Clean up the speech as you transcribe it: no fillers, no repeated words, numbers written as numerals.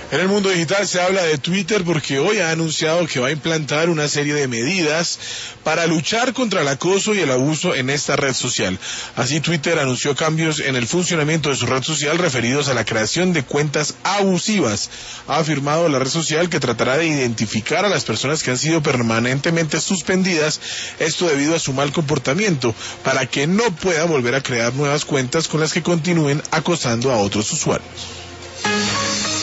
En el mundo digital se habla de Twitter porque hoy ha anunciado que va a implantar una serie de medidas para luchar contra el acoso y el abuso en esta red social. Así, Twitter anunció cambios en el funcionamiento de su red social referidos a la creación de cuentas abusivas. Ha afirmado la red social que tratará de identificar a las personas que han sido permanentemente suspendidas, esto debido a su mal comportamiento, para que no puedan volver a crear nuevas cuentas con las que continúen acosando a otros usuarios.